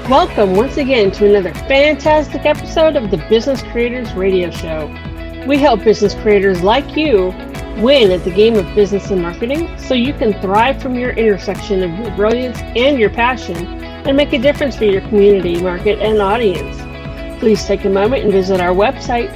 Welcome once again to another fantastic episode of the Business Creators Radio Show. We help business creators like you win at the game of business and marketing so you can thrive from your intersection of your brilliance and your passion and make a difference for your community, market, and audience. Please take a moment and visit our website,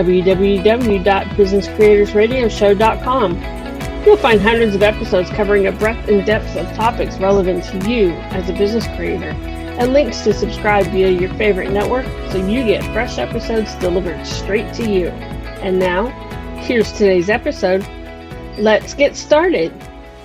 www.businesscreatorsradioshow.com. You'll find hundreds of episodes covering a breadth and depth of topics relevant to you as a business creator, and links to subscribe via your favorite network so you get fresh episodes delivered straight to you. And now, here's today's episode. Let's get started.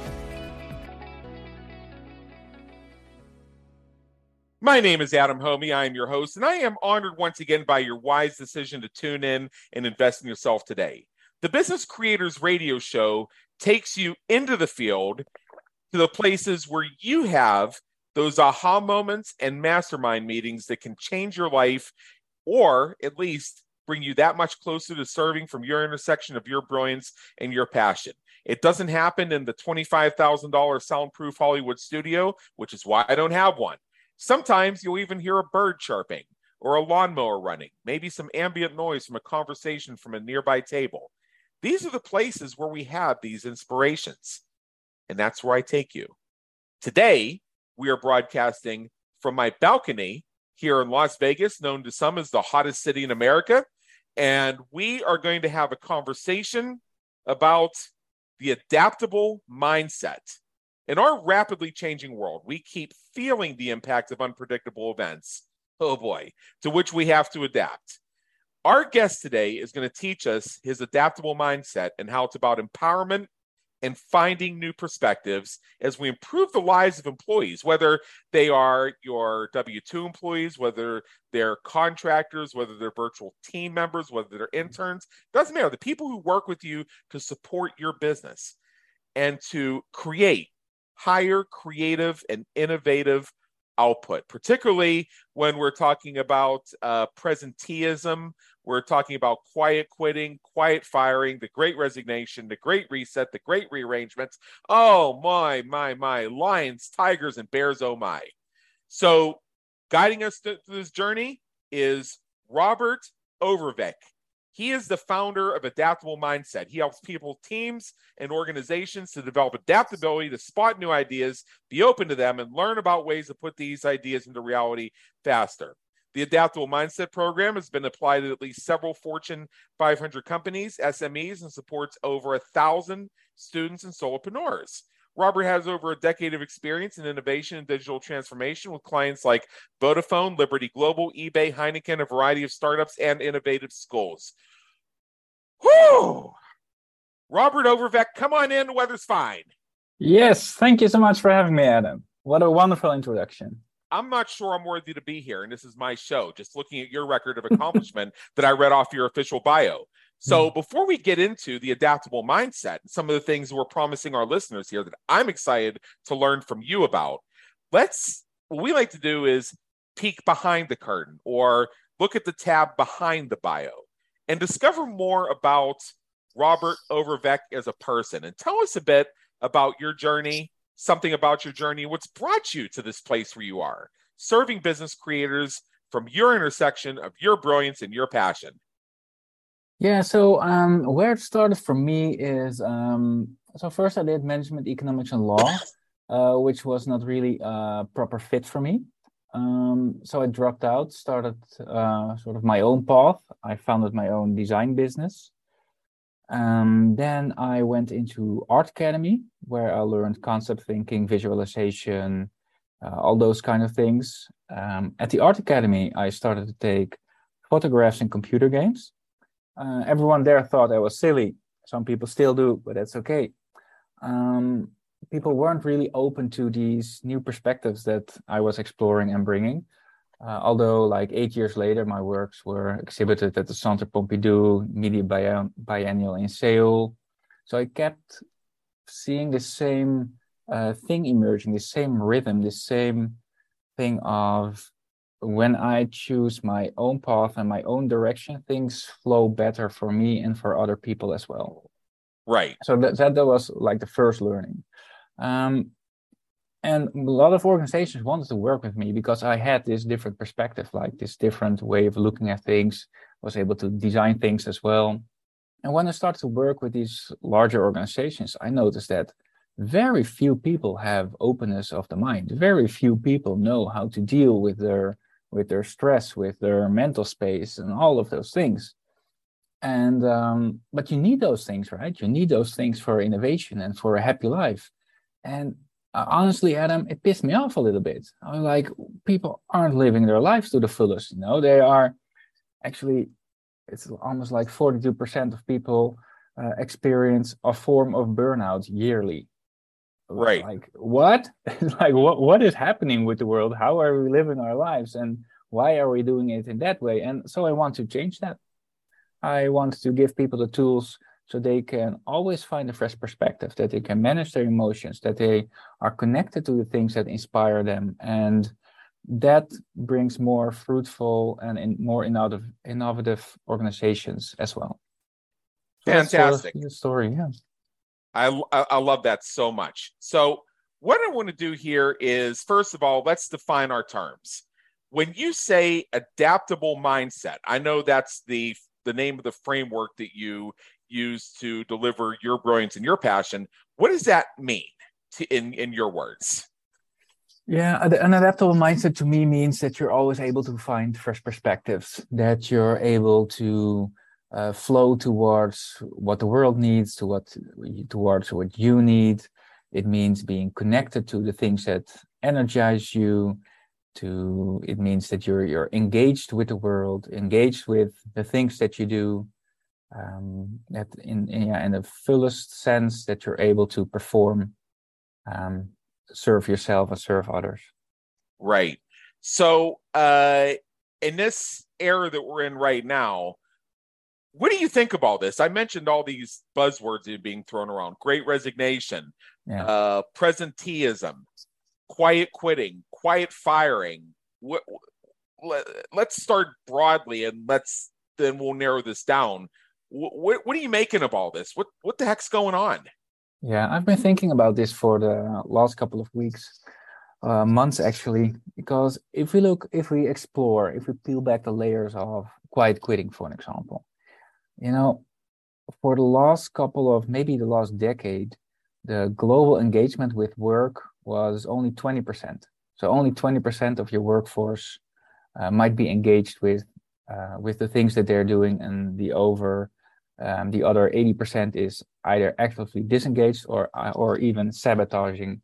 My name is Adam Homey. I am your host, and I am honored once again by your wise decision to tune in and invest in yourself today. The Business Creators Radio Show takes you into the field to the places where you have those aha moments and mastermind meetings that can change your life, or at least bring you that much closer to serving from your intersection of your brilliance and your passion. It doesn't happen in the $25,000 soundproof Hollywood studio, which is why I don't have one. Sometimes you'll even hear a bird chirping or a lawnmower running, maybe some ambient noise from a conversation from a nearby table. These are the places where we have these inspirations, and that's where I take you. Today, we are broadcasting from my balcony here in Las Vegas, known to some as the hottest city in America. And we are going to have a conversation about the adaptable mindset. In our rapidly changing world, we keep feeling the impact of unpredictable events. Oh boy, to which we have to adapt. Our guest today is going to teach us his adaptable mindset and how it's about empowerment and finding new perspectives as we improve the lives of employees, whether they are your W-2 employees, whether they're contractors, whether they're virtual team members, whether they're interns. Doesn't matter. The people who work with you to support your business and to create higher creative and innovative output, particularly when we're talking about presenteeism. We're talking about quiet quitting, quiet firing, the great resignation, the great reset, the great rearrangements. Oh, my, lions, tigers, and bears, oh my. So guiding us through this journey is Robert Overveck. He is the founder of Adaptable Mindset. He helps people, teams, and organizations to develop adaptability, to spot new ideas, be open to them, and learn about ways to put these ideas into reality faster. The Adaptable Mindset program has been applied at least several Fortune 500 companies, SMEs, and supports over 1,000 students and solopreneurs. Robert has over a decade of experience in innovation and digital transformation with clients like Vodafone, Liberty Global, eBay, Heineken, a variety of startups, and innovative schools. Whew! Robert Overveck, come on in. The weather's fine. Yes, thank you so much for having me, Adam. What a wonderful introduction. I'm not sure I'm worthy to be here, and this is my show, just looking at your record of accomplishment that I read off your official bio. So before we get into the adaptable mindset and some of the things we're promising our listeners here that I'm excited to learn from you about, what we like to do is peek behind the curtain or look at the tab behind the bio and discover more about Robert Overveck as a person. And tell us a bit about your journey, something about your journey, what's brought you to this place where you are, serving business creators from your intersection of your brilliance and your passion. Yeah, so where it started for me is, so first I did management, economics, and law, which was not really a proper fit for me. So I dropped out, started sort of my own path. I founded my own design business. Then I went into Art Academy, where I learned concept thinking, visualization, all those kind of things. At the Art Academy, I started to take photographs in computer games. Everyone there thought I was silly. Some people still do, but that's okay. People weren't really open to these new perspectives that I was exploring and bringing. Although like 8 years later, my works were exhibited at the Centre Pompidou Media Biennial in Seoul. So I kept seeing the same thing emerging, the same rhythm, the same thing of when I choose my own path and my own direction, things flow better for me and for other people as well. Right. So that was like the first learning. And And a lot of organizations wanted to work with me because I had this different perspective, like this different way of looking at things, was able to design things as well. And when I started to work with these larger organizations, I noticed that very few people have openness of the mind. Very few people know how to deal with their stress, with their mental space, and all of those things. And but you need those things, right? You need those things for innovation and for a happy life. And honestly, Adam, it pissed me off a little bit. I'm like, people aren't living their lives to the fullest. They are actually. It's almost like 42% of people experience a form of burnout yearly. Right. Like what? Like what is happening with the world? How are we living our lives? And why are we doing it in that way? And so I want to change that. I want to give people the tools so they can always find a fresh perspective, that they can manage their emotions, that they are connected to the things that inspire them. And that brings more fruitful and more innovative organizations as well. So fantastic. That's sort of the story, yeah. I love that so much. So what I want to do here is, first of all, let's define our terms. When you say adaptable mindset, I know that's the name of the framework that you use to deliver your brilliance and your passion. What does that mean in your words? Yeah, an adaptable mindset to me means that you're always able to find fresh perspectives, that you're able to flow towards what the world needs, towards what you need. It means being connected to the things that energize you. It means that you're engaged with the world, engaged with the things that you do. That in the fullest sense, that you're able to perform. Serve yourself and serve others. Right. So in this era that we're in right now, what do you think about this? I mentioned all these buzzwords that are being thrown around: great resignation, presenteeism, quiet quitting, quiet firing. Let's start broadly, and then we'll narrow this down. What are you making of all this? What the heck's going on? Yeah, I've been thinking about this for the last couple of weeks, months actually, because if we peel back the layers of quiet quitting, for an example, for the last maybe the last decade, the global engagement with work was only 20%. So only 20% of your workforce might be engaged with the things that they're doing, and the other 80% is either actively disengaged or even sabotaging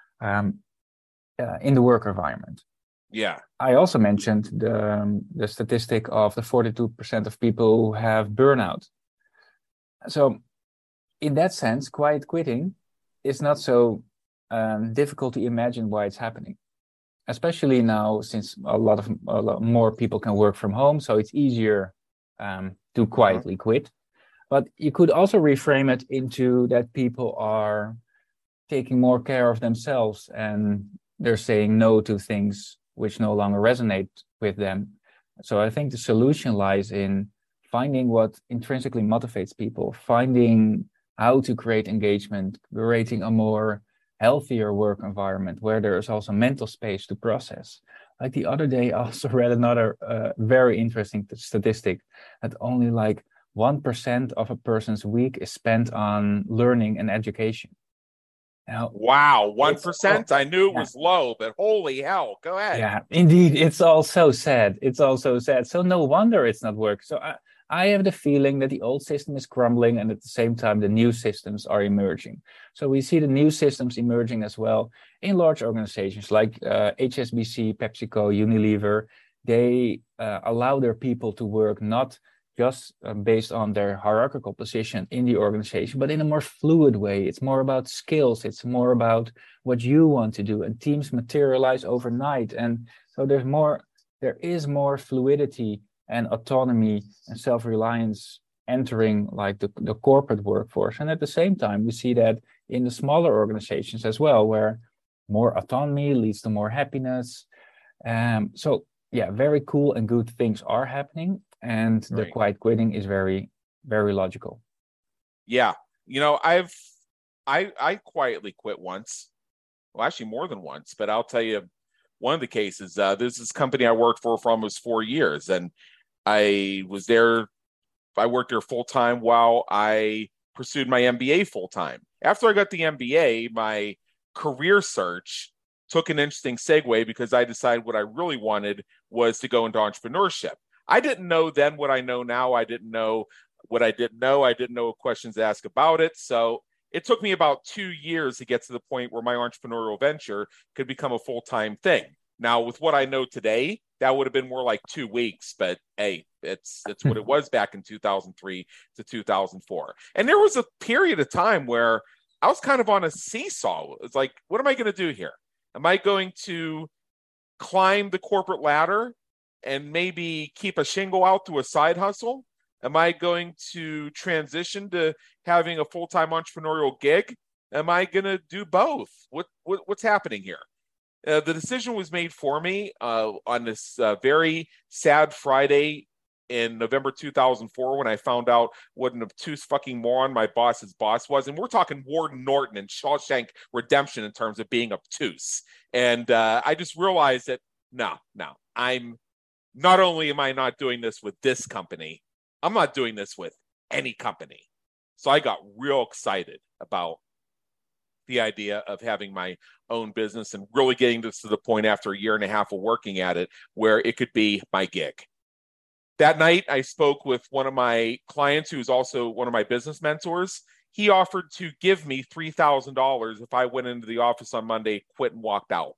in the work environment. Yeah. I also mentioned the statistic of the 42% of people who have burnout. So in that sense, quiet quitting is not so difficult to imagine why it's happening. Especially now, since a lot more people can work from home, so it's easier to quietly quit. But you could also reframe it into that people are taking more care of themselves and they're saying no to things which no longer resonate with them. So I think the solution lies in finding what intrinsically motivates people, finding how to create engagement, creating a more healthier work environment where there is also mental space to process. Like the other day, I also read another very interesting statistic that only 1% of a person's week is spent on learning and education. Now, wow, 1%? I knew it was low, but holy hell, go ahead. Yeah, indeed. It's all so sad. So no wonder it's not working. So I have the feeling that the old system is crumbling, and at the same time, the new systems are emerging. So we see the new systems emerging as well in large organizations like HSBC, PepsiCo, Unilever. They allow their people to work not just based on their hierarchical position in the organization, but in a more fluid way. It's more about skills. It's more about what you want to do, and teams materialize overnight. And so there is more fluidity and autonomy and self-reliance entering the corporate workforce. And at the same time, we see that in the smaller organizations as well, where more autonomy leads to more happiness. So yeah, very cool and good things are happening. And the quiet quitting is very, very logical. Yeah. I quietly quit once. well, actually more than once, but I'll tell you one of the cases. This is a company I worked for almost 4 years, and I was there. I worked there full time while I pursued my MBA full time. After I got the MBA, my career search took an interesting segue because I decided what I really wanted was to go into entrepreneurship. I didn't know then what I know now. I didn't know what I didn't know. I didn't know what questions to ask about it. So it took me about 2 years to get to the point where my entrepreneurial venture could become a full-time thing. Now, with what I know today, that would have been more like 2 weeks, but hey, it's what it was back in 2003 to 2004. And there was a period of time where I was kind of on a seesaw. It's like, what am I going to do here? Am I going to climb the corporate ladder and maybe keep a shingle out to a side hustle? Am I going to transition to having a full-time entrepreneurial gig? Am I going to do both? What's happening here? The decision was made for me on this very sad Friday in November 2004 when I found out what an obtuse fucking moron my boss's boss was. And we're talking Warden Norton and Shawshank Redemption in terms of being obtuse. And I just realized that, no, I'm not only am I not doing this with this company, I'm not doing this with any company. So I got real excited about the idea of having my own business and really getting this to the point after a year and a half of working at it where it could be my gig. That night, I spoke with one of my clients who is also one of my business mentors. He offered to give me $3,000 if I went into the office on Monday, quit, and walked out.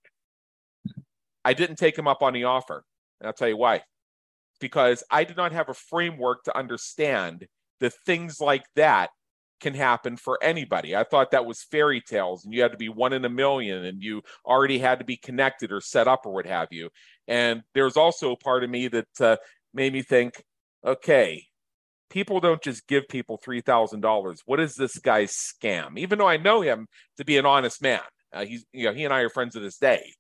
I didn't take him up on the offer. And I'll tell you why. Because I did not have a framework to understand that things like that can happen for anybody. I thought that was fairy tales and you had to be 1 in a million and you already had to be connected or set up or what have you. And there's also a part of me that made me think, okay, people don't just give people $3,000. What is this guy's scam? Even though I know him to be an honest man, he and I are friends to this day.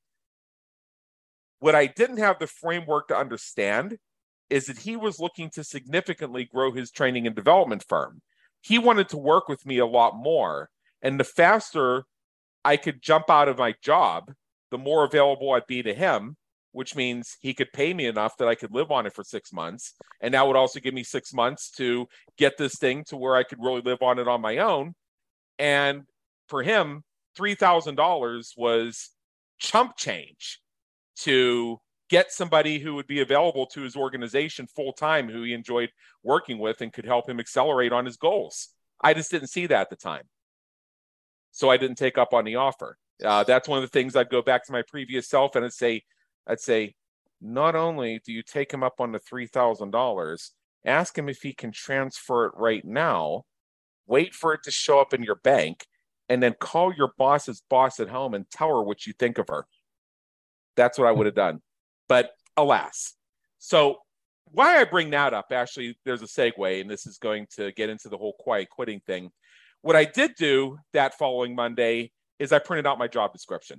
What I didn't have the framework to understand is that he was looking to significantly grow his training and development firm. He wanted to work with me a lot more. And the faster I could jump out of my job, the more available I'd be to him, which means he could pay me enough that I could live on it for 6 months. And that would also give me 6 months to get this thing to where I could really live on it on my own. And for him, $3,000 was chump change to get somebody who would be available to his organization full time, who he enjoyed working with and could help him accelerate on his goals. I just didn't see that at the time. So I didn't take up on the offer. That's one of the things I'd go back to my previous self and I'd say, not only do you take him up on the $3,000, ask him if he can transfer it right now, wait for it to show up in your bank, and then call your boss's boss at home and tell her what you think of her. That's what I would have done. But alas. So why I bring that up, actually, there's a segue, and this is going to get into the whole quiet quitting thing. What I did do that following Monday is I printed out my job description.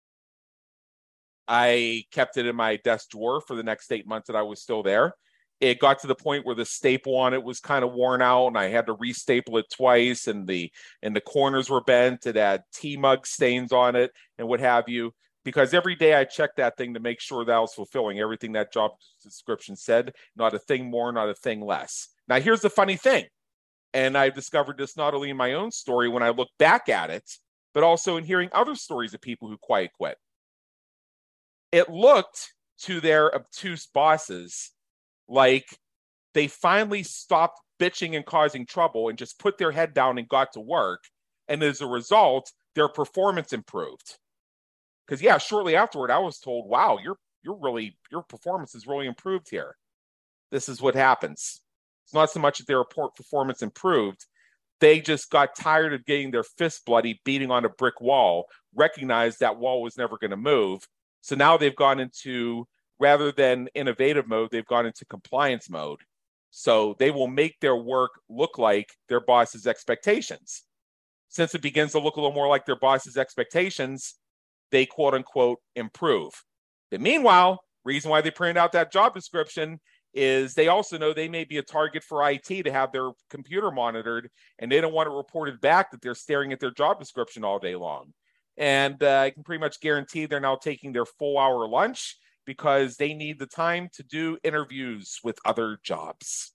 I kept it in my desk drawer for the next 8 months that I was still there. It got to the point where the staple on it was kind of worn out, and I had to restaple it twice, and the corners were bent. It had tea mug stains on it and what have you. Because every day I checked that thing to make sure that I was fulfilling everything that job description said, not a thing more, not a thing less. Now, here's the funny thing. And I've discovered this not only in my own story when I look back at it, but also in hearing other stories of people who quiet quit. It looked to their obtuse bosses like they finally stopped bitching and causing trouble and just put their head down and got to work. And as a result, their performance improved. Because, yeah, shortly afterward, I was told, wow, your performance is really improved here. This is what happens. It's not so much that their performance improved. They just got tired of getting their fist bloody, beating on a brick wall, recognized that wall was never going to move. So now they've gone into, rather than innovative mode, they've gone into compliance mode. So they will make their work look like their boss's expectations. Since it begins to look a little more like their boss's expectations, they quote unquote improve. But meanwhile, reason why they printed out that job description is they also know they may be a target for IT to have their computer monitored, and they don't want it reported back that they're staring at their job description all day long. And I can pretty much guarantee they're now taking their full hour lunch because they need the time to do interviews with other jobs.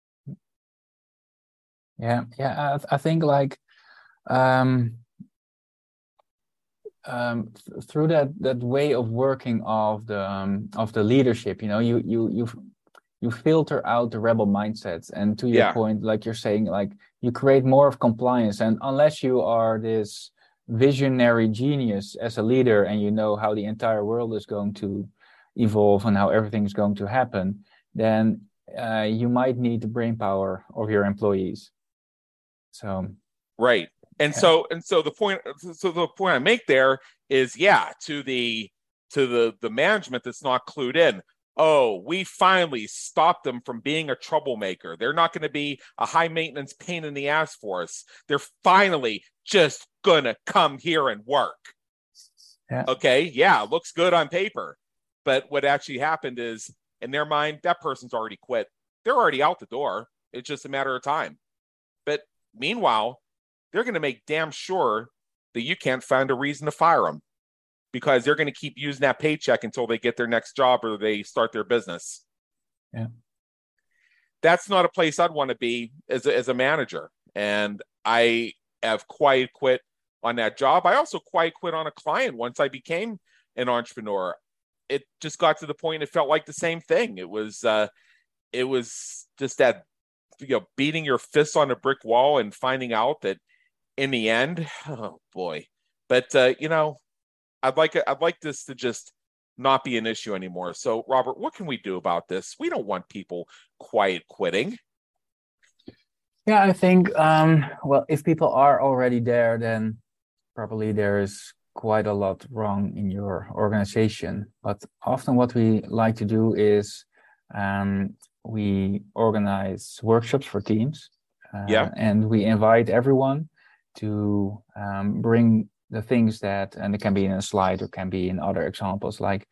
Yeah. I think like through that way of working of the leadership, you filter out the rebel mindsets, and to your point, like you're saying, like you create more of compliance. And unless you are this visionary genius as a leader and you know how the entire world is going to evolve and how everything is going to happen, then you might need the brain power of your employees. So right. And so the point I make there is, to the management that's not clued in. Oh, we finally stopped them from being a troublemaker. They're not going to be a high maintenance pain in the ass for us. They're finally just going to come here and work. Yeah. Okay. Looks good on paper. But what actually happened is, in their mind, that person's already quit. They're already out the door. It's just a matter of time. But meanwhile, they're going to make damn sure that you can't find a reason to fire them, because they're going to keep using that paycheck until they get their next job or they start their business. Yeah. That's not a place I'd want to be as a manager. And I have quiet quit on that job. I also quiet quit on a client once I became an entrepreneur. It just got to the point it felt like the same thing. It was just that, beating your fists on a brick wall and finding out that in the end, oh boy. But I'd like this to just not be an issue anymore. So, Robert, what can we do about this? We don't want people quiet quitting. Yeah, I think, if people are already there, then probably there is quite a lot wrong in your organization. But often what we like to do is we organize workshops for teams. And we invite everyone to bring the things that, and it can be in a slide or can be in other examples, like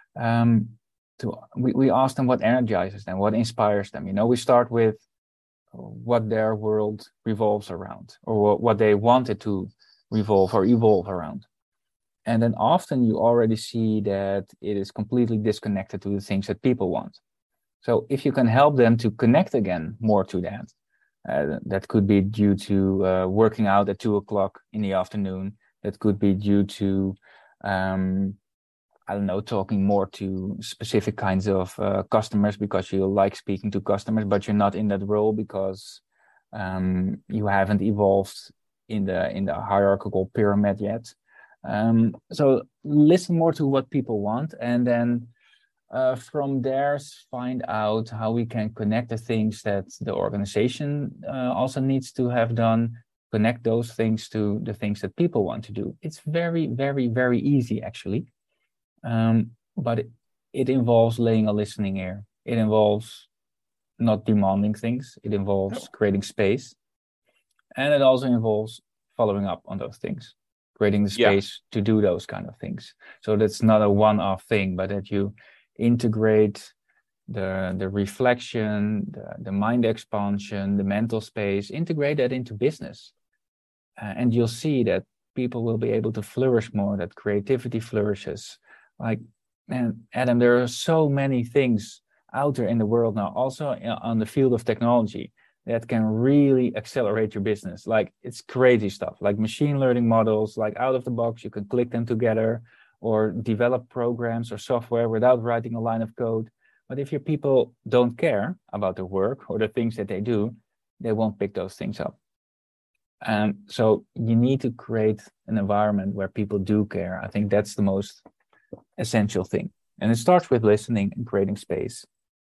we ask them what energizes them, what inspires them. We start with what their world revolves around, or what they wanted to revolve or evolve around. And then often you already see that it is completely disconnected to the things that people want. So if you can help them to connect again more to that, that could be due to working out at 2:00 in the afternoon. That could be due to, talking more to specific kinds of customers because you like speaking to customers, but you're not in that role because you haven't evolved in the hierarchical pyramid yet. So listen more to what people want, and then from there find out how we can connect the things that the organization also needs to have done, connect those things to the things that people want to do. It's very, very, very easy, actually. But it involves laying a listening ear. It involves not demanding things. It involves creating space. And it also involves following up on those things, creating the space to do those kind of things. So that's not a one-off thing, but that you integrate the reflection, the mind expansion, the mental space, integrate that into business. And you'll see that people will be able to flourish more, that creativity flourishes. Like, man, Adam, there are so many things out there in the world now, also on the field of technology, that can really accelerate your business. Like, it's crazy stuff, like machine learning models, like out of the box, you can click them together or develop programs or software without writing a line of code. But if your people don't care about the work or the things that they do, they won't pick those things up. So you need to create an environment where people do care. I think that's the most essential thing. And it starts with listening and creating space.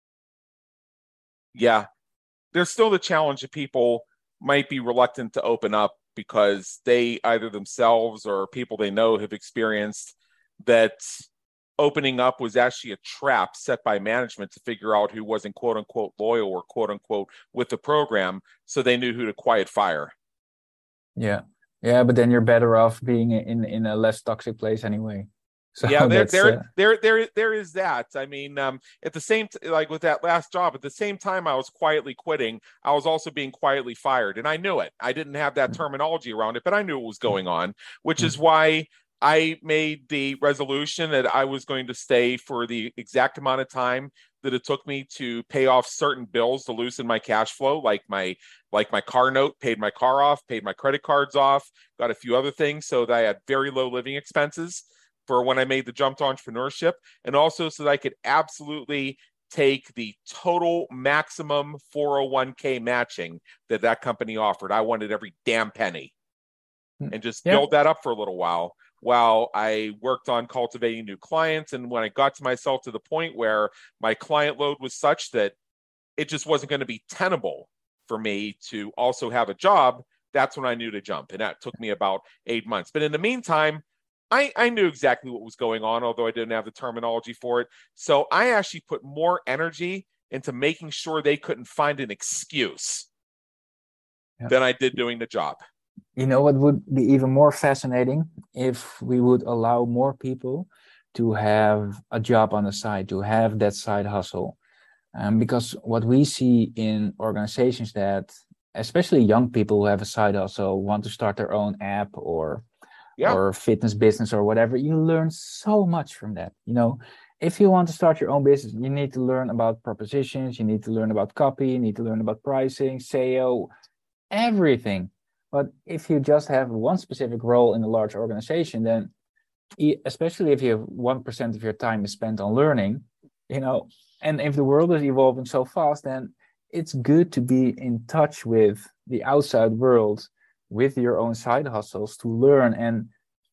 Yeah. There's still the challenge that people might be reluctant to open up because they either themselves or people they know have experienced that opening up was actually a trap set by management to figure out who wasn't quote unquote loyal or quote unquote with the program, so they knew who to quiet fire. Yeah, but then you're better off being in a less toxic place anyway. So yeah, there is that. I mean, at the same like with that last job, at the same time I was quietly quitting, I was also being quietly fired, and I knew it. I didn't have that terminology around it, but I knew what was going on, which is why I made the resolution that I was going to stay for the exact amount of time that it took me to pay off certain bills to loosen my cash flow, like my car note, paid my car off, paid my credit cards off, got a few other things so that I had very low living expenses for when I made the jump to entrepreneurship, and also so that I could absolutely take the total maximum 401k matching that company offered. I wanted every damn penny, and just build that up for a little while I worked on cultivating new clients. And when I got to myself to the point where my client load was such that it just wasn't going to be tenable for me to also have a job, that's when I knew to jump. And that took me about 8 months. But in the meantime, I knew exactly what was going on, although I didn't have the terminology for it. So I actually put more energy into making sure they couldn't find an excuse than I did doing the job. You know what would be even more fascinating? If we would allow more people to have a job on the side, to have that side hustle. Because what we see in organizations that, especially young people who have a side hustle, want to start their own app or fitness business or whatever, you learn so much from that. You know, if you want to start your own business, you need to learn about propositions, you need to learn about copy, you need to learn about pricing, SEO, everything. But if you just have one specific role in a large organization, then especially if you have 1% of your time is spent on learning, you know, and if the world is evolving so fast, then it's good to be in touch with the outside world, with your own side hustles to learn. And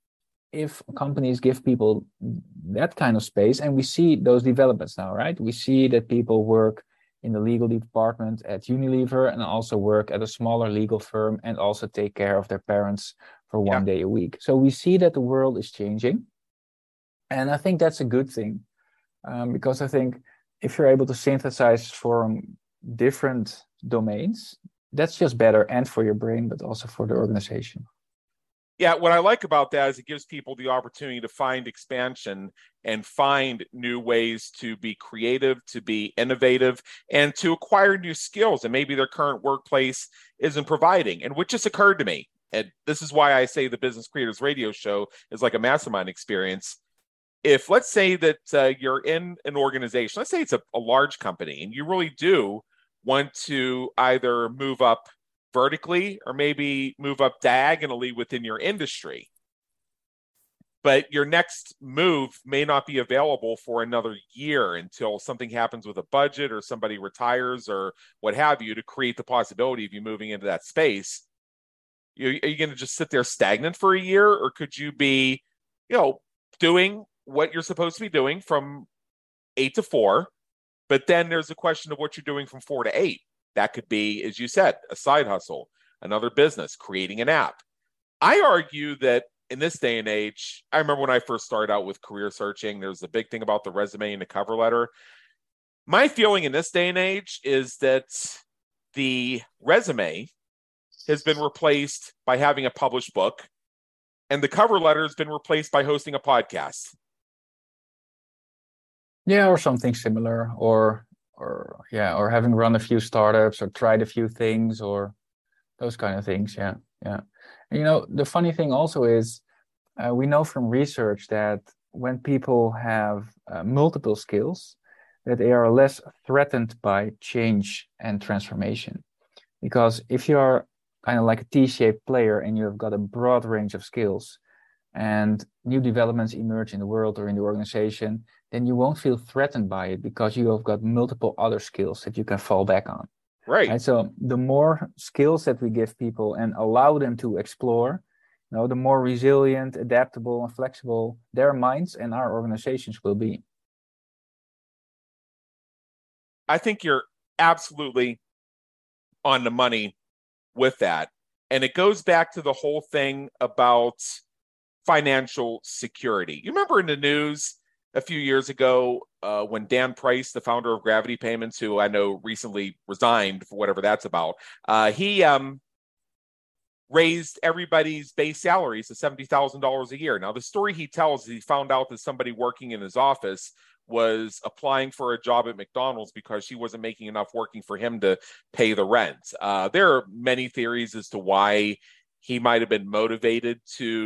if companies give people that kind of space, and we see those developments now, right? We see that people work in the legal department at Unilever and also work at a smaller legal firm and also take care of their parents for one day a week. So we see that the world is changing. And I think that's a good thing, because I think if you're able to synthesize from different domains, that's just better, and for your brain, but also for the organization. Yeah, what I like about that is it gives people the opportunity to find expansion and find new ways to be creative, to be innovative, and to acquire new skills that maybe their current workplace isn't providing. And what just occurred to me, and this is why I say the Business Creators Radio Show is like a mastermind experience. If let's say that you're in an organization, let's say it's a large company, and you really do want to either move up vertically or maybe move up diagonally within your industry, but your next move may not be available for another year until something happens with a budget or somebody retires or what have you, to create the possibility of you moving into that space. Are you going to just sit there stagnant for a year, or could you be, doing what you're supposed to be doing from 8 to 4, but then there's a question of what you're doing from 4 to 8. That could be, as you said, a side hustle, another business, creating an app. I argue that in this day and age, I remember when I first started out with career searching, there's a big thing about the resume and the cover letter. My feeling in this day and age is that the resume has been replaced by having a published book, and the cover letter has been replaced by hosting a podcast. Yeah, or something similar, or having run a few startups or tried a few things or those kind of things. Yeah. And, the funny thing also is we know from research that when people have multiple skills, that they are less threatened by change and transformation. Because if you are kind of like a T-shaped player and you've got a broad range of skills and new developments emerge in the world or in the organization, then you won't feel threatened by it because you have got multiple other skills that you can fall back on. Right. So the more skills that we give people and allow them to explore, the more resilient, adaptable, and flexible their minds and our organizations will be. I think you're absolutely on the money with that. And it goes back to the whole thing about financial security. You remember in the news a few years ago when Dan Price, the founder of Gravity Payments, who I know recently resigned for whatever that's about, he raised everybody's base salaries to $70,000 a year. Now, the story he tells is he found out that somebody working in his office was applying for a job at McDonald's because she wasn't making enough working for him to pay the rent. There are many theories as to why he might have been motivated to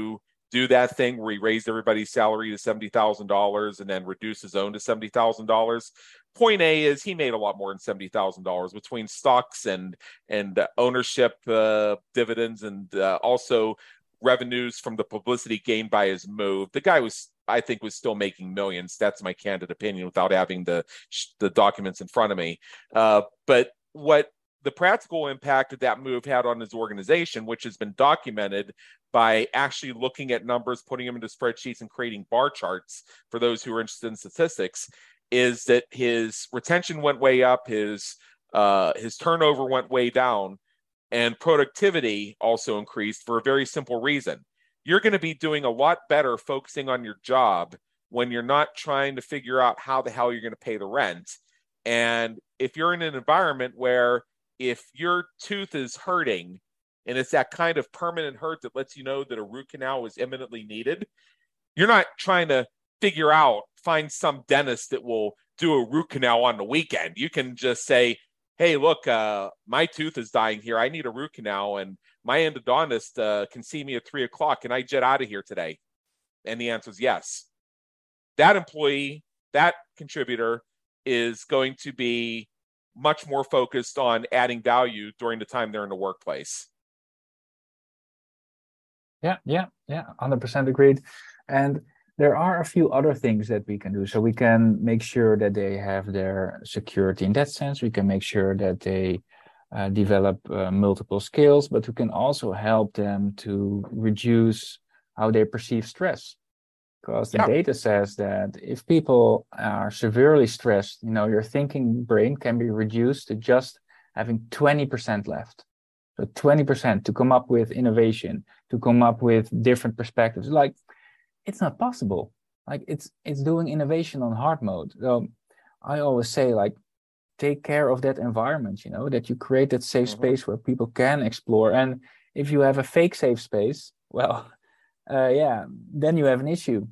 do that thing where he raised everybody's salary to $70,000 and then reduced his own to $70,000. Point A is he made a lot more than $70,000 between stocks and ownership dividends and also revenues from the publicity gained by his move. The guy I think was still making millions. That's my candid opinion without having the documents in front of me. But what the practical impact that that move had on his organization, which has been documented by actually looking at numbers, putting them into spreadsheets and creating bar charts for those who are interested in statistics, is that his retention went way up, his turnover went way down, and productivity also increased for a very simple reason. You're going to be doing a lot better focusing on your job when you're not trying to figure out how the hell you're going to pay the rent. And if you're in an environment where if your tooth is hurting and it's that kind of permanent hurt that lets you know that a root canal is imminently needed, you're not trying to find some dentist that will do a root canal on the weekend. You can just say, hey, look, my tooth is dying here. I need a root canal, and my endodontist can see me at 3:00. Can I jet out of here today? And the answer is yes. That employee, that contributor is going to be much more focused on adding value during the time they're in the workplace. Yeah, 100% agreed. And there are a few other things that we can do. So we can make sure that they have their security in that sense. We can make sure that they develop multiple skills, but we can also help them to reduce how they perceive stress. Because the data says that if people are severely stressed, your thinking brain can be reduced to just having 20% left. So 20% to come up with innovation, to come up with different perspectives. Like, it's not possible. Like, it's doing innovation on hard mode. So I always say, like, take care of that environment, that you create that safe space where people can explore. And if you have a fake safe space, well, then you have an issue.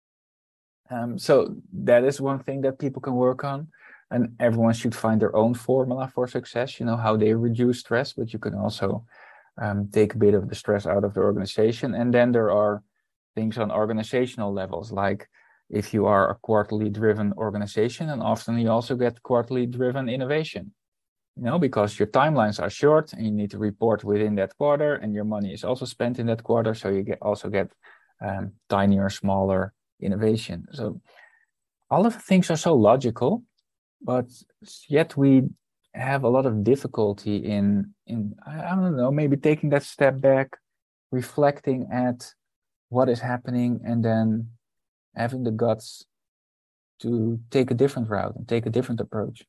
So that is one thing that people can work on. And everyone should find their own formula for success, how they reduce stress, but you can also take a bit of the stress out of the organization. And then there are things on organizational levels, like if you are a quarterly driven organization, and often you also get quarterly driven innovation, because your timelines are short and you need to report within that quarter, and your money is also spent in that quarter. So you also get tinier, smaller innovation. So all of the things are so logical, but yet we have a lot of difficulty in I don't know, maybe taking that step back, reflecting at what is happening, and then having the guts to take a different route and take a different approach.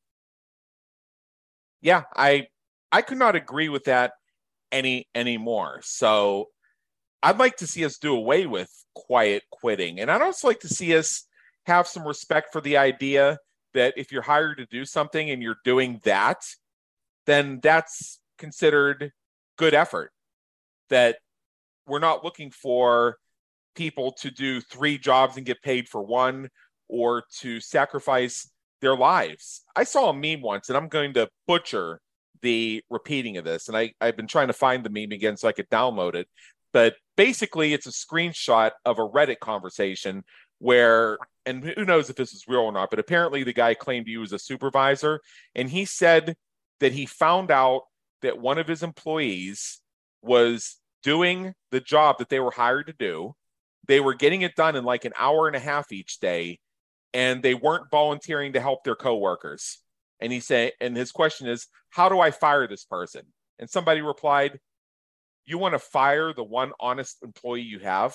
Yeah, I could not agree with that anymore. So I'd like to see us do away with quiet quitting. And I'd also like to see us have some respect for the idea that if you're hired to do something and you're doing that, then that's considered good effort. That we're not looking for people to do 3 jobs and get paid for 1, or to sacrifice their lives. I saw a meme once, and I'm going to butcher the repeating of this, and I've been trying to find the meme again so I could download it. But basically, it's a screenshot of a Reddit conversation where, and who knows if this is real or not, but apparently the guy claimed he was a supervisor, and he said that he found out that one of his employees was doing the job that they were hired to do. They were getting it done in like an hour and a half each day, and they weren't volunteering to help their coworkers. And his question is, how do I fire this person? And somebody replied, you want to fire the one honest employee you have?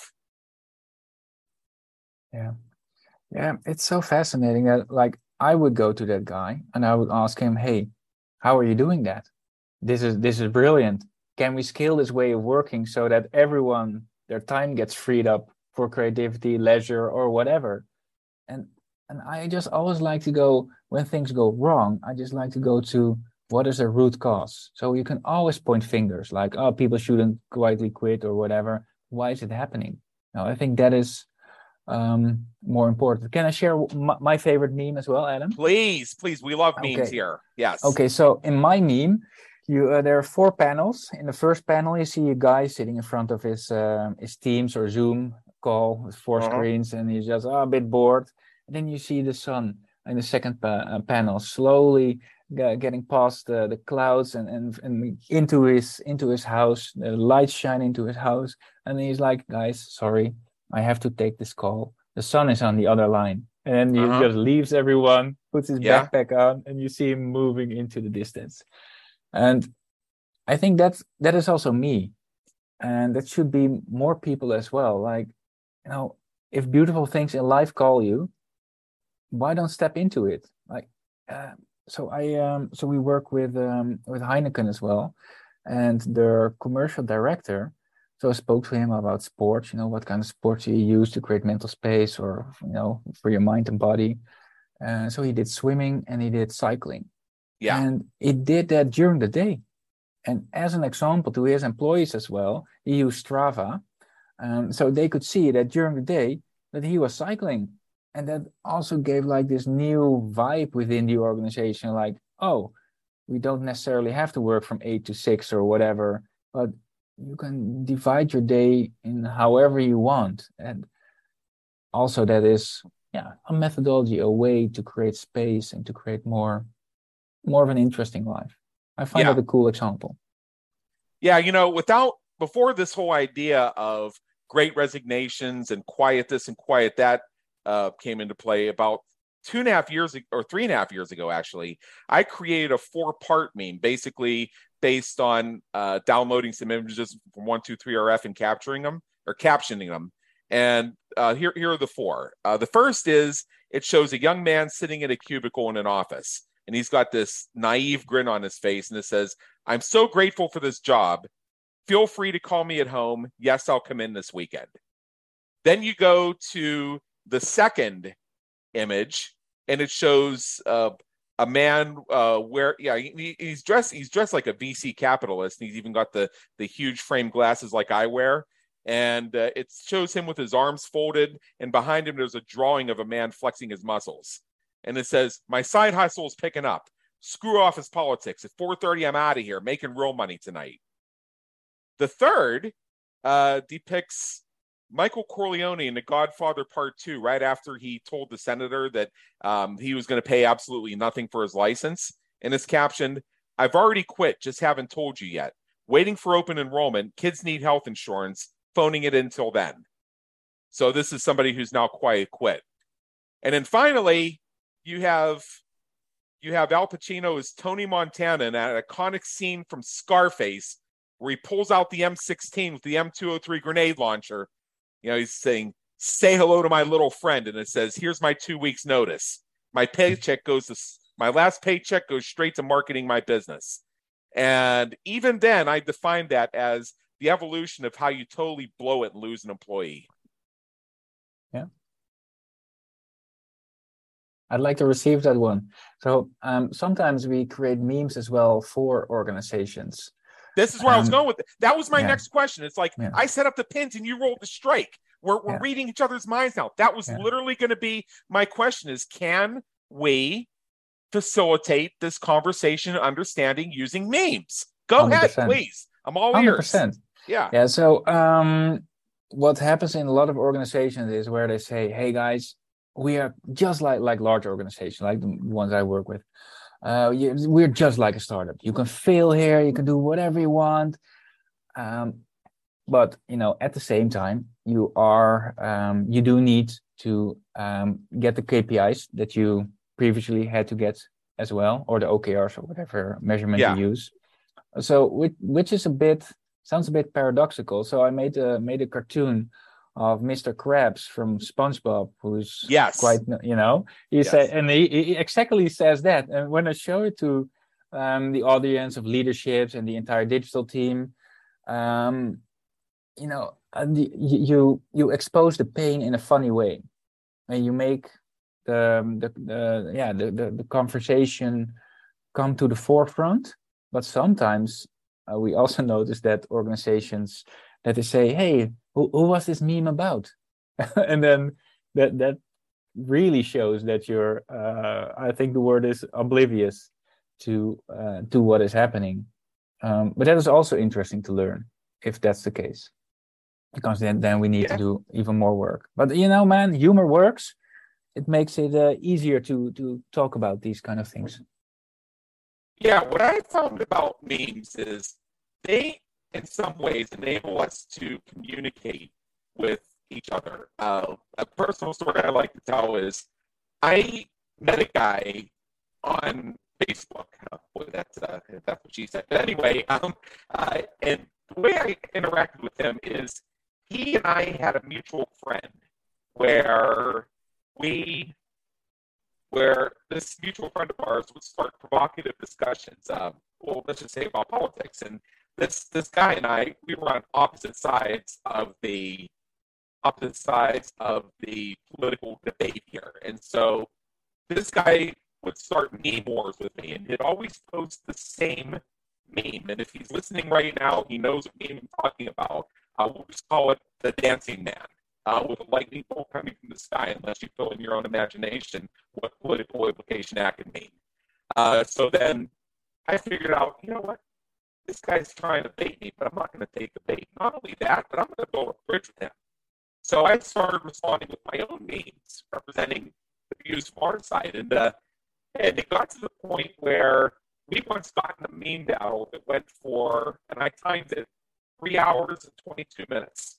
Yeah, it's so fascinating that, like, I would go to that guy and I would ask him, hey, how are you doing that? This is brilliant. Can we scale this way of working so that everyone, their time gets freed up for creativity, leisure, or whatever? And I just always like to go, when things go wrong, I just like to go to what is the root cause. So you can always point fingers like, oh, people shouldn't quietly quit or whatever. Why is it happening? Now, I think that is more important. Can I share my favorite meme as well, Adam? Please. We love memes here. Yes. Okay, so in my meme, There are 4 panels. In the first panel, you see a guy sitting in front of his Teams or Zoom call with 4 screens, and he's just a bit bored. And then you see the sun in the second panel slowly getting past the clouds and into his house. The lights shine into his house, and he's like, "Guys, sorry, I have to take this call. The sun is on the other line." And then he just leaves everyone, puts his backpack on, and you see him moving into the distance. And I think that is also me, and that should be more people as well. Like, if beautiful things in life call you, why don't step into it? Like, so we work with Heineken as well, and their commercial director. So I spoke to him about sports. What kind of sports you use to create mental space, or for your mind and body. So he did swimming and he did cycling. Yeah. And he did that during the day. And as an example to his employees as well, he used Strava. So they could see that during the day that he was cycling. And that also gave like this new vibe within the organization. Like, oh, we don't necessarily have to work from 8 to 6 or whatever, but you can divide your day in however you want. And also that is a methodology, a way to create space and to create more of an interesting life. I find that a cool example. Yeah, before this whole idea of great resignations and quiet this and quiet that came into play, about 2.5 years ago, or 3.5 years ago, actually, I created a 4-part meme, basically based on downloading some images from 123RF and capturing them or captioning them. And here are the 4. The first is, it shows a young man sitting in a cubicle in an office. And he's got this naive grin on his face, and it says, "I'm so grateful for this job. Feel free to call me at home. Yes, I'll come in this weekend." Then you go to the second image, and it shows a man he's dressed like a VC capitalist, and he's even got the huge frame glasses like I wear. And it shows him with his arms folded, and behind him there's a drawing of a man flexing his muscles. And it says, "My side hustle is picking up. Screw office politics. At 4:30, I'm out of here, making real money tonight." The third depicts Michael Corleone in The Godfather Part 2, right after he told the senator that he was going to pay absolutely nothing for his license. And it's captioned, "I've already quit, just haven't told you yet. Waiting for open enrollment. Kids need health insurance. Phoning it in till then." So this is somebody who's now quiet quit. And then finally, you have Al Pacino as Tony Montana in an iconic scene from Scarface where he pulls out the M16 with the M203 grenade launcher. He's saying, "Say hello to my little friend." And it says, "Here's my 2 weeks notice. My last paycheck goes straight to marketing my business." And even then, I defined that as the evolution of how you totally blow it and lose an employee. Yeah. I'd like to receive that one. So sometimes we create memes as well for organizations. This is where I was going with it. That was my next question. It's like, I set up the pins and you rolled the strike. We're reading each other's minds now. That was literally going to be my question is, can we facilitate this conversation and understanding using memes? Go 100%. Ahead, please. I'm all ears. 100%. Yeah. So what happens in a lot of organizations is where they say, "Hey guys, we are just like large organizations, like the ones I work with. We're just like a startup. You can fail here, you can do whatever you want, but at the same time, you do need to get the KPIs that you previously had to get as well, or the OKRs or whatever measurement you use. So which is sounds a bit paradoxical. So I made a cartoon of Mr. Krabs from SpongeBob, who's quite, he said, and he exactly says that. And when I show it to the audience of leaderships and the entire digital team, you expose the pain in a funny way, and you make the conversation come to the forefront. But sometimes we also notice that organizations that they say, "Hey, who was this meme about?" And then that really shows that you're, I think the word is oblivious to what is happening. But that is also interesting to learn if that's the case, because then we need to do even more work. But man, humor works. It makes it easier to talk about these kind of things. Yeah, what I found about memes is they, in some ways, enable us to communicate with each other. A personal story I like to tell is I met a guy on Facebook. Boy, that's what she said. But anyway, and the way I interacted with him is he and I had a mutual friend where this mutual friend of ours would start provocative discussions. Well, let's just say about politics. And this guy and I, we were on opposite sides of the political debate here. And so this guy would start meme wars with me, and he'd always post the same meme. And if he's listening right now, he knows what meme I'm talking about. We'll just call it the dancing man. With a lightning bolt coming from the sky, unless you fill in your own imagination what political implication that could mean. So then I figured out, you know what? This guy's trying to bait me, but I'm not going to take the bait. Not only that, but I'm going to build a bridge with him. So I started responding with my own memes, representing the views from our side. And it got to the point where we once got in a meme battle that went for, and I timed it, 3 hours and 22 minutes.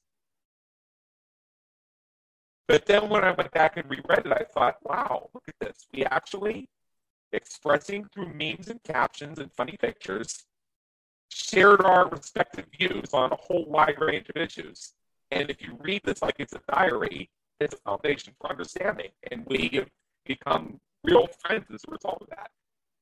But then when I went back and reread it, I thought, wow, look at this. We actually, expressing through memes and captions and funny pictures, shared our respective views on a whole wide range of issues. And if you read this like it's a diary, it's a foundation for understanding. And we have become real friends as a result of that.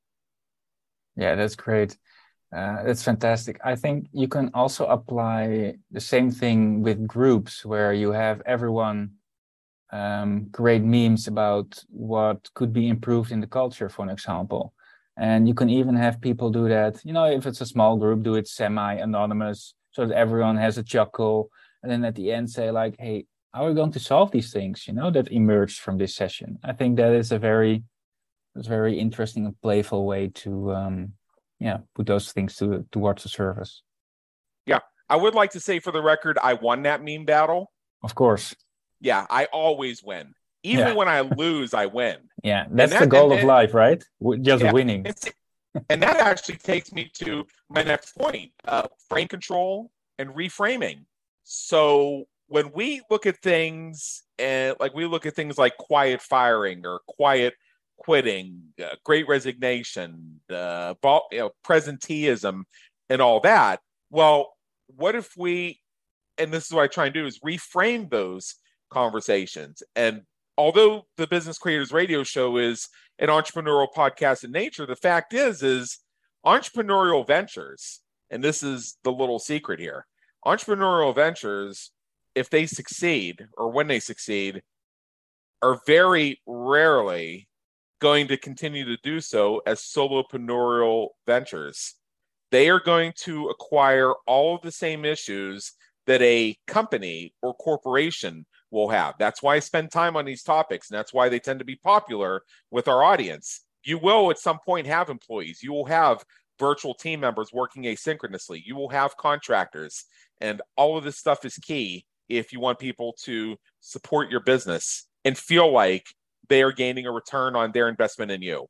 Yeah, that's great. That's fantastic. I think you can also apply the same thing with groups where you have everyone create memes about what could be improved in the culture, for an example. And you can even have people do that, if it's a small group, do it semi-anonymous so that everyone has a chuckle. And then at the end say like, hey, how are we going to solve these things, that emerged from this session? I think that is a very interesting and playful way to put those things towards the surface. Yeah, I would like to say for the record, I won that meme battle. Of course. Yeah, I always win. Even when I lose, I win. Yeah, that's the goal of life, right? Just winning. And that actually takes me to my next point, frame control and reframing. So when we look at things, like quiet firing or quiet quitting, great resignation, presenteeism, and all that, well, what if we, and this is what I try and do, is reframe those conversations. And although the Business Creators Radio Show is an entrepreneurial podcast in nature, the fact is entrepreneurial ventures, and this is the little secret here, entrepreneurial ventures, if they succeed or when they succeed, are very rarely going to continue to do so as solopreneur ventures. They are going to acquire all of the same issues that a company or corporation will have. That's why I spend time on these topics, and that's why they tend to be popular with our audience. You will at some point have employees. You will have virtual team members working asynchronously. You will have contractors, and all of this stuff is key if you want people to support your business and feel like they are gaining a return on their investment in you.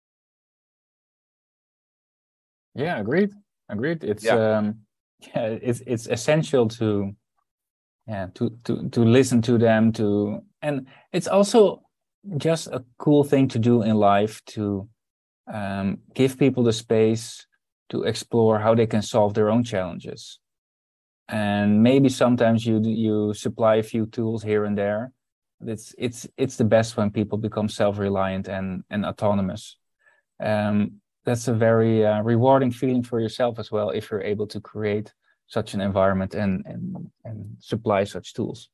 Yeah, agreed. It's essential to listen to them, and it's also just a cool thing to do in life to give people the space to explore how they can solve their own challenges. And maybe sometimes you supply a few tools here and there. It's the best when people become self-reliant and autonomous. That's a very rewarding feeling for yourself as well if you're able to create such an environment and supply such tools.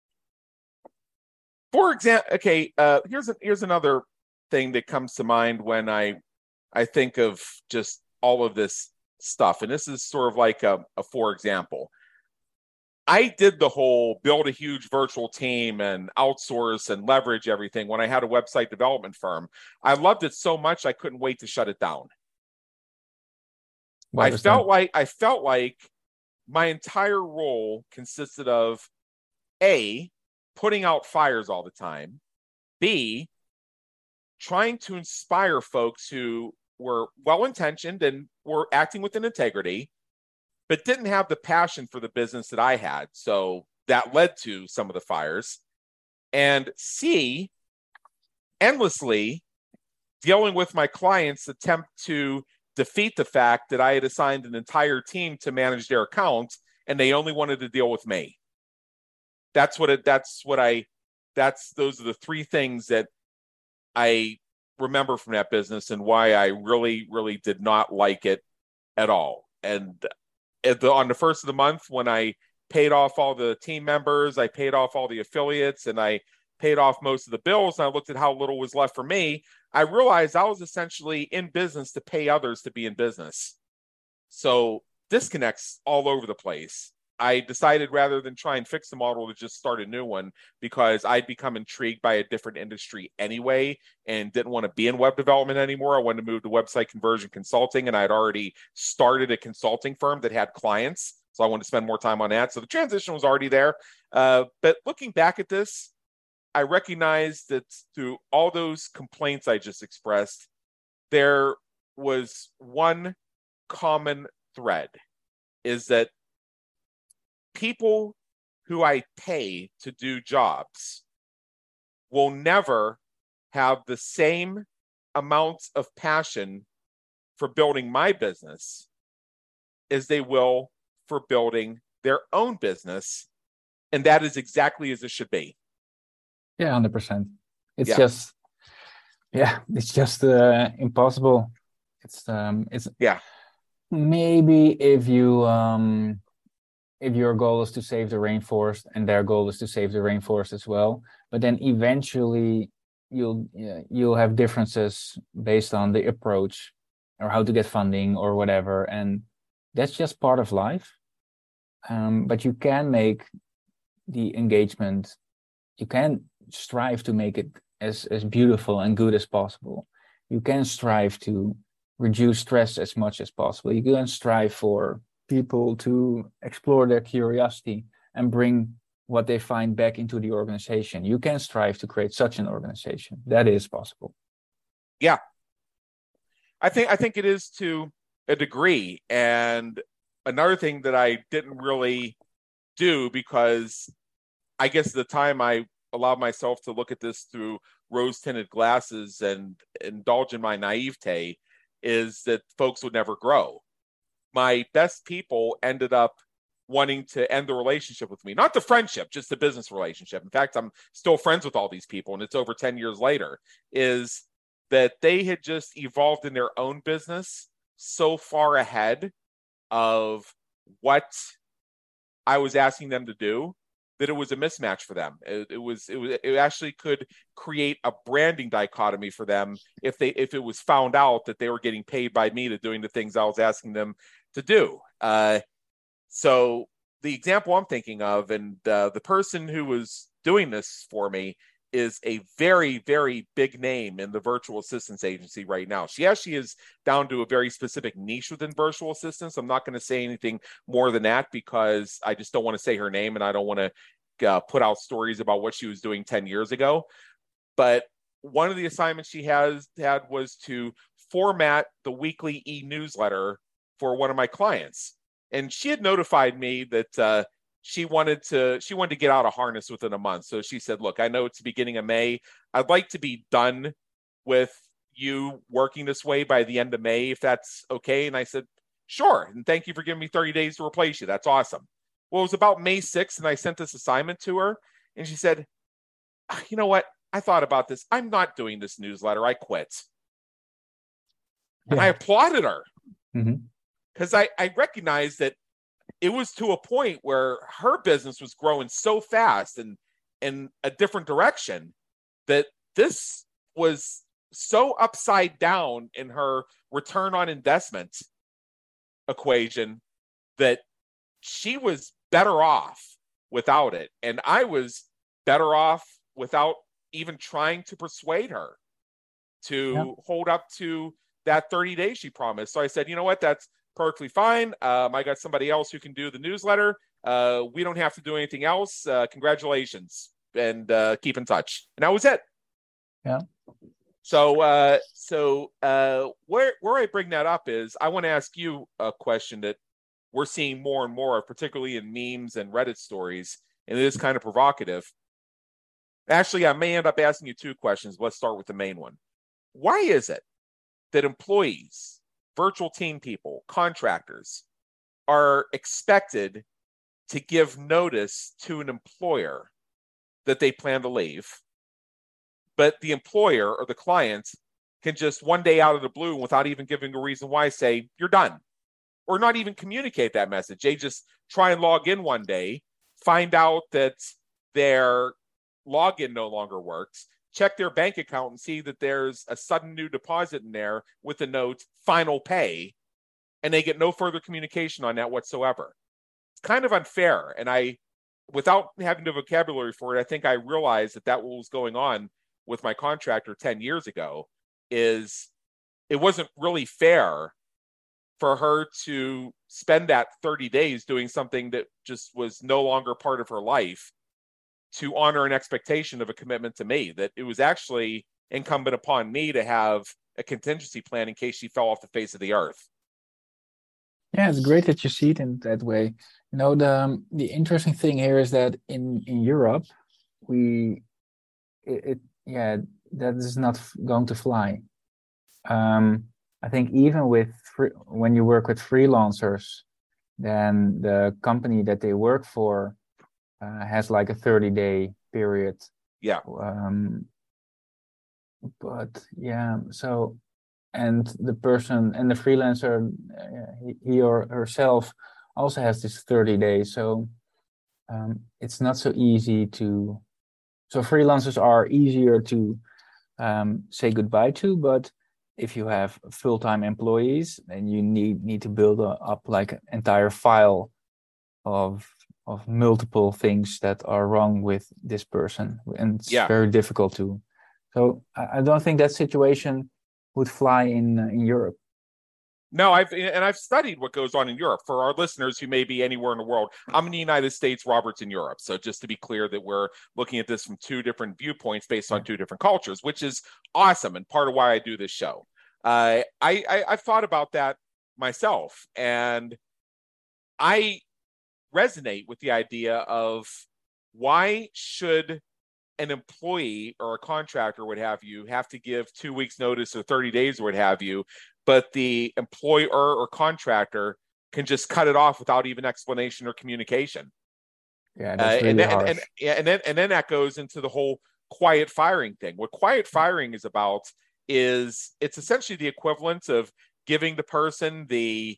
For example, okay, here's another thing that comes to mind when I think of just all of this stuff, and this is sort of like a for example. I did the whole build a huge virtual team and outsource and leverage everything when I had a website development firm. I loved it so much I couldn't wait to shut it down. Why was that? I felt like my entire role consisted of A, putting out fires all the time, B, trying to inspire folks who were well-intentioned and were acting with an integrity, but didn't have the passion for the business that I had. So that led to some of the fires. And C, endlessly dealing with my clients' attempt to defeat the fact that I had assigned an entire team to manage their account and they only wanted to deal with me. Those are the three things that I remember from that business and why I really, really did not like it at all. And on the first of the month, when I paid off all the team members, I paid off all the affiliates, and I paid off most of the bills, and I looked at how little was left for me, I realized I was essentially in business to pay others to be in business. So disconnects all over the place. I decided rather than try and fix the model to just start a new one because I'd become intrigued by a different industry anyway and didn't want to be in web development anymore. I wanted to move to website conversion consulting, and I'd already started a consulting firm that had clients. So I wanted to spend more time on that. So the transition was already there. But looking back at this, I recognized that through all those complaints I just expressed, there was one common thread, is that people who I pay to do jobs will never have the same amount of passion for building my business as they will for building their own business. And that is exactly as it should be. Yeah, 100%. It's just impossible. It's maybe if your goal is to save the rainforest and their goal is to save the rainforest as well, but then eventually you'll have differences based on the approach or how to get funding or whatever, and that's just part of life. But you can make the engagement, you can strive to make it as beautiful and good as possible. You can strive to reduce stress as much as possible. You can strive for people to explore their curiosity and bring what they find back into the organization. You can strive to create such an organization. That is possible. Yeah. I think it is to a degree. And another thing that I didn't really do, because I guess at the time I allowed myself to look at this through rose-tinted glasses and indulge in my naivete, is that folks would never grow. My best people ended up wanting to end the relationship with me, not the friendship, just the business relationship. In fact, I'm still friends with all these people, and it's over 10 years later, is that they had just evolved in their own business so far ahead of what I was asking them to do that it was a mismatch for them. It actually could create a branding dichotomy for them if it was found out that they were getting paid by me to doing the things I was asking them to do. So the example I'm thinking of, and the person who was doing this for me, is a very, very big name in the virtual assistance agency right now. She actually is down to a very specific niche within virtual assistance. I'm not going to say anything more than that because I just don't want to say her name, and I don't want to put out stories about what she was doing 10 years ago. But one of the assignments she had was to format the weekly e-newsletter for one of my clients. And she had notified me that she wanted to get out of harness within a month. So she said, look, I know it's the beginning of May. I'd like to be done with you working this way by the end of May, if that's okay. And I said, sure. And thank you for giving me 30 days to replace you. That's awesome. Well, it was about May 6th, and I sent this assignment to her. And she said, you know what? I thought about this. I'm not doing this newsletter. I quit. And I applauded her because I recognized that it was to a point where her business was growing so fast and in a different direction that this was so upside down in her return on investment equation that she was better off without it. And I was better off without even trying to persuade her to hold up to that 30 days she promised. So I said, you know what, that's perfectly fine. I got somebody else who can do the newsletter. We don't have to do anything else. Congratulations, and keep in touch. And that was it. Yeah. So where I bring that up is I want to ask you a question that we're seeing more and more of, particularly in memes and Reddit stories, and it is kind of provocative. Actually, I may end up asking you two questions. Let's start with the main one. Why is it that employees, virtual team people, contractors are expected to give notice to an employer that they plan to leave, but the employer or the client can just one day out of the blue, without even giving a reason why, say, you're done, or not even communicate that message? They just try and log in one day, find out that their login no longer works, check their bank account and see that there's a sudden new deposit in there with the note final pay, and they get no further communication on that whatsoever. It's kind of unfair. And without having the vocabulary for it, I think I realized that what was going on with my contractor 10 years ago is it wasn't really fair for her to spend that 30 days doing something that just was no longer part of her life, to honor an expectation of a commitment to me, that it was actually incumbent upon me to have a contingency plan in case she fell off the face of the earth. Yeah, it's great that you see it in that way. The interesting thing here is that in Europe, that is not going to fly. I think even when you work with freelancers, then the company that they work for has like a 30-day period. Yeah. And the person and the freelancer, he or herself also has this 30 days. So it's not so easy to. So freelancers are easier to say goodbye to, but if you have full-time employees, then you need to build up like an entire file of multiple things that are wrong with this person, and it's very difficult to. So I don't think that situation would fly in Europe. No, I've studied what goes on in Europe. For our listeners who may be anywhere in the world, I'm in the United States, Robert's in Europe. So just to be clear that we're looking at this from two different viewpoints based on two different cultures, which is awesome and part of why I do this show. I've thought about that myself, and I resonate with the idea of why should an employee or a contractor, what have you, have to give 2 weeks notice or 30 days or what have you, but the employer or contractor can just cut it off without even explanation or communication. Yeah, that's really harsh. And then that goes into the whole quiet firing thing. What quiet firing is about is it's essentially the equivalent of giving the person the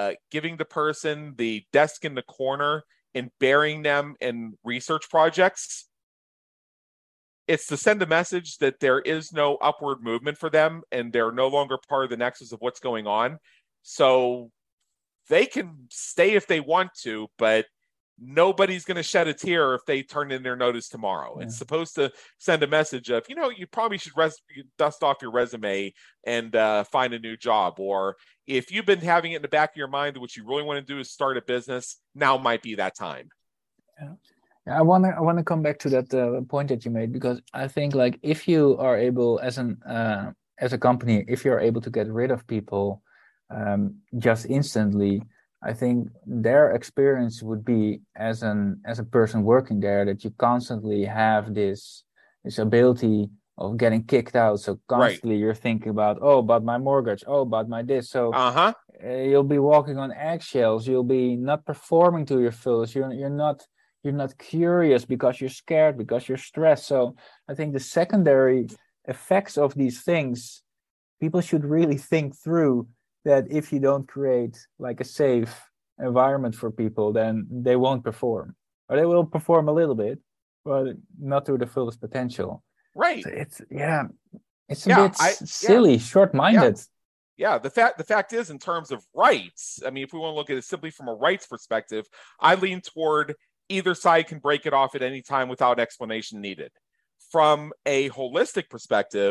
desk in the corner and burying them in research projects. It's to send a message that there is no upward movement for them and they're no longer part of the nexus of what's going on. So they can stay if they want to, but nobody's going to shed a tear if they turn in their notice tomorrow. Yeah. It's supposed to send a message of, you probably should dust off your resume and find a new job. Or if you've been having it in the back of your mind that what you really want to do is start a business, now might be that time. Yeah. I want to come back to that point that you made, because I think like if you are able as a company, if you're able to get rid of people just instantly, I think their experience would be as a person working there that you constantly have this ability of getting kicked out. So constantly You're thinking about, about my mortgage, about my this. So you'll be walking on eggshells. You'll be not performing to your fullest. You're not curious because you're scared, because you're stressed. So I think the secondary effects of these things, people should really think through that if you don't create like a safe environment for people, then they won't perform. Or they will perform a little bit, but not to the fullest potential. Right. So it's a bit silly, short-minded. Yeah, the fact is, in terms of rights, I mean, if we want to look at it simply from a rights perspective, I lean toward either side can break it off at any time without explanation needed. From a holistic perspective,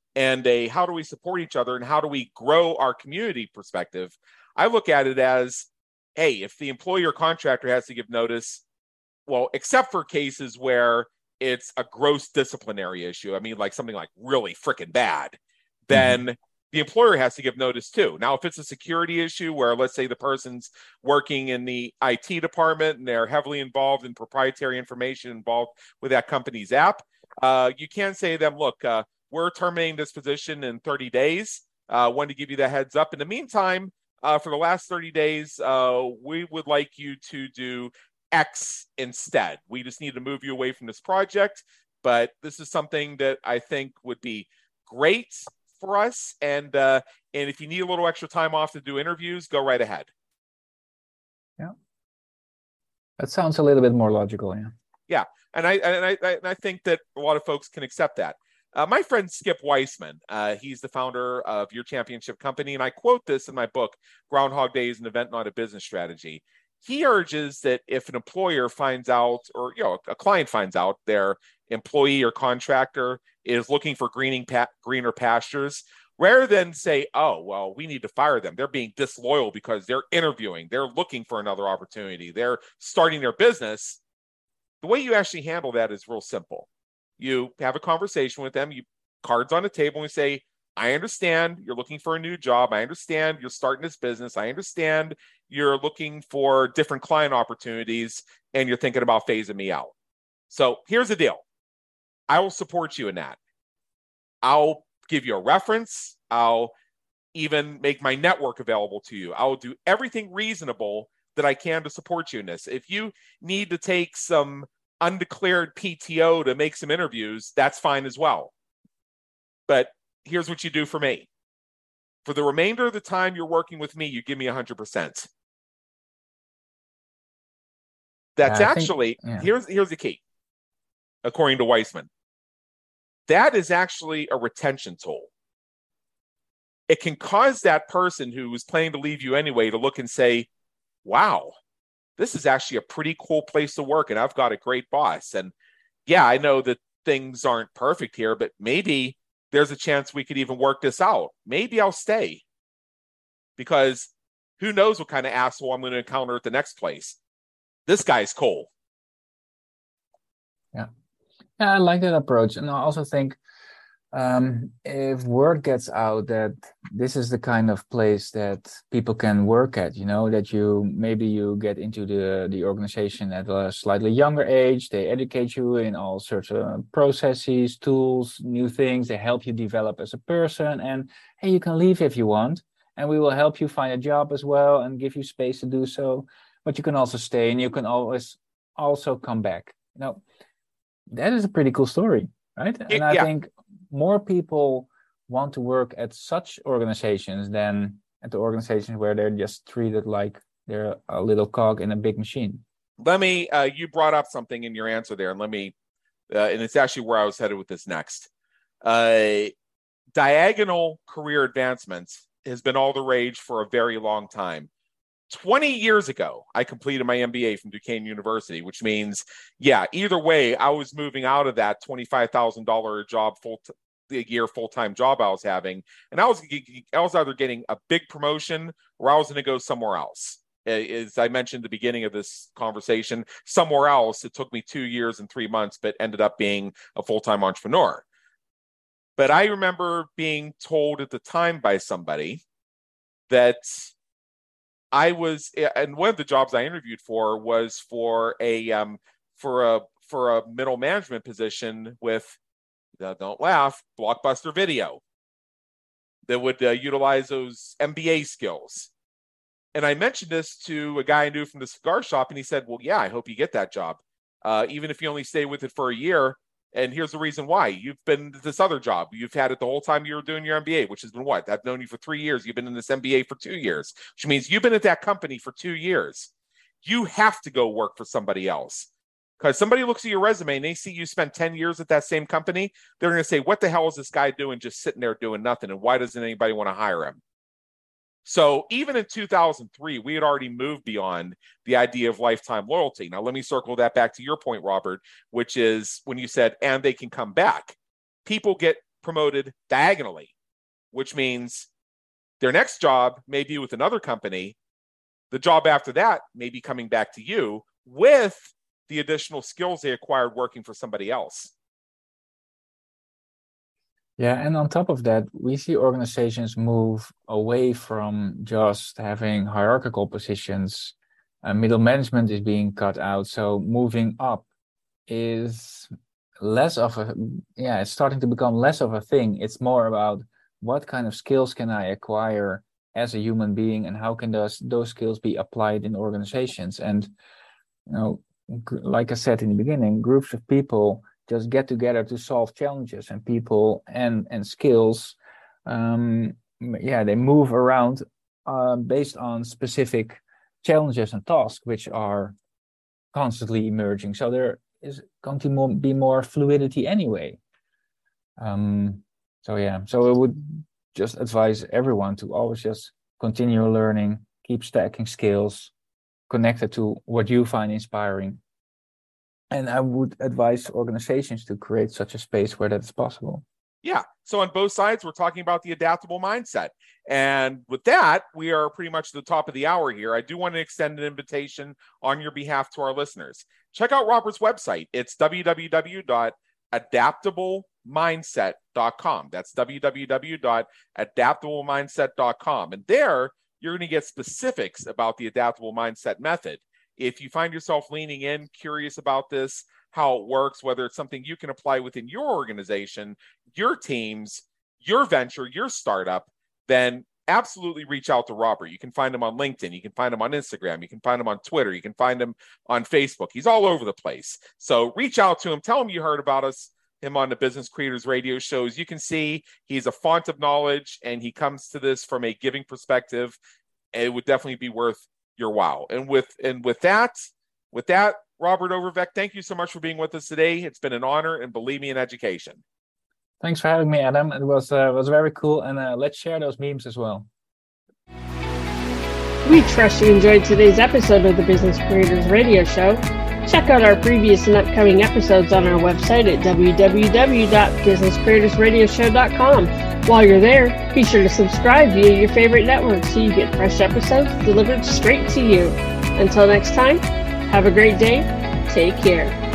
and a how do we support each other and how do we grow our community perspective, I look at it as, hey, if the employer contractor has to give notice, well, except for cases where it's a gross disciplinary issue, I mean, like something like really freaking bad, then the employer has to give notice too. Now, if it's a security issue where, let's say, the person's working in the IT department and they're heavily involved in proprietary information involved with that company's app, you can say to them, look, we're terminating this position in 30 days. Wanted to give you the heads up. In the meantime, for the last 30 days, we would like you to do X instead. We just need to move you away from this project, but this is something that I think would be great for us. And if you need a little extra time off to do interviews, go right ahead. Yeah, that sounds a little bit more logical. Yeah. Yeah, and I think that a lot of folks can accept that. My friend Skip Weissman, he's the founder of Your Championship Company, and I quote this in my book, Groundhog Day is an Event, Not a Business Strategy. He urges that if an employer finds out, or a client finds out their employee or contractor is looking for greener pastures, rather than say, oh, well, we need to fire them. They're being disloyal because they're interviewing, they're looking for another opportunity, they're starting their business. The way you actually handle that is real simple. You have a conversation with them, you cards on the table, and you say, I understand you're looking for a new job. I understand you're starting this business. I understand you're looking for different client opportunities and you're thinking about phasing me out. So here's the deal. I will support you in that. I'll give you a reference. I'll even make my network available to you. I will do everything reasonable that I can to support you in this. If you need to take some undeclared PTO to make some interviews, that's fine as well. But here's what you do for me. For the remainder of the time you're working with me, you give me 100%. That's here's the key, according to Weissman. That is actually a retention tool. It can cause that person who was planning to leave you anyway to look and say, wow, this is actually a pretty cool place to work and I've got a great boss. And yeah, I know that things aren't perfect here, but maybe there's a chance we could even work this out. Maybe I'll stay, because who knows what kind of asshole I'm going to encounter at the next place. This guy's cool. Yeah, I like that approach. And I also think if word gets out that this is the kind of place that people can work at, that you get into the organization at a slightly younger age, they educate you in all sorts of processes, tools, new things, they help you develop as a person, and hey, you can leave if you want, and we will help you find a job as well and give you space to do so, but you can also stay and you can always also come back. That is a pretty cool story, right? And I think more people want to work at such organizations than at the organizations where they're just treated like they're a little cog in a big machine. Let me, you brought up something in your answer there, and let me, and it's actually where I was headed with this next. Diagonal career advancements has been all the rage for a very long time. 20 years ago, I completed my MBA from Duquesne University, which means, either way, I was moving out of that $25,000 job full-time job I was having, and I was either getting a big promotion or I was going to go somewhere else. As I mentioned at the beginning of this conversation, somewhere else, it took me 2 years and 3 months, but ended up being a full-time entrepreneur. But I remember being told at the time by somebody that I was, and one of the jobs I interviewed for was for a middle management position with, don't laugh, Blockbuster Video, that would utilize those MBA skills. And I mentioned this to a guy I knew from the cigar shop, and he said, well, yeah, I hope you get that job, even if you only stay with it for a year. And here's the reason why. You've been this other job. You've had it the whole time you were doing your MBA, which has been what? I've known you for 3 years. You've been in this MBA for 2 years, which means you've been at that company for 2 years. You have to go work for somebody else. Because somebody looks at your resume and they see you spent 10 years at that same company, they're going to say, what the hell is this guy doing just sitting there doing nothing? And why doesn't anybody want to hire him? So even in 2003, we had already moved beyond the idea of lifetime loyalty. Now, let me circle that back to your point, Robert, which is when you said, and they can come back. People get promoted diagonally, which means their next job may be with another company. The job after that may be coming back to you with the additional skills they acquired working for somebody else. Yeah, and on top of that, we see organizations move away from just having hierarchical positions. Middle management is being cut out, so moving up is less of a, it's starting to become less of a thing. It's more about what kind of skills can I acquire as a human being, and how can those skills be applied in organizations. And like I said in the beginning, groups of people just get together to solve challenges, and people and skills, they move around based on specific challenges and tasks which are constantly emerging. So there is going to be more fluidity anyway. So I would just advise everyone to always just continue learning, keep stacking skills, connected to what you find inspiring. And I would advise organizations to create such a space where that is possible. Yeah. So on both sides, we're talking about the adaptable mindset. And with that, we are pretty much at the top of the hour here. I do want to extend an invitation on your behalf to our listeners. Check out Robert's website. It's www.adaptablemindset.com. That's www.adaptablemindset.com. And there, you're going to get specifics about the adaptable mindset method. If you find yourself leaning in, curious about this, how it works, whether it's something you can apply within your organization, your teams, your venture, your startup, then absolutely reach out to Robert. You can find him on LinkedIn. You can find him on Instagram. You can find him on Twitter. You can find him on Facebook. He's all over the place. So reach out to him. Tell him you heard about him on the Business Creators Radio show. As you can see, he's a font of knowledge, and he comes to this from a giving perspective. It would definitely be worth your while. And with that, Robert Overveck, thank you so much for being with us today. It's been an honor, and believe me, an education. Thanks for having me, Adam. It was very cool, and let's share those memes as well. We trust you enjoyed today's episode of the Business Creators Radio Show. Check out our previous and upcoming episodes on our website at www.businesscreatorsradioshow.com. While you're there, be sure to subscribe via your favorite network so you get fresh episodes delivered straight to you. Until next time, have a great day. Take care.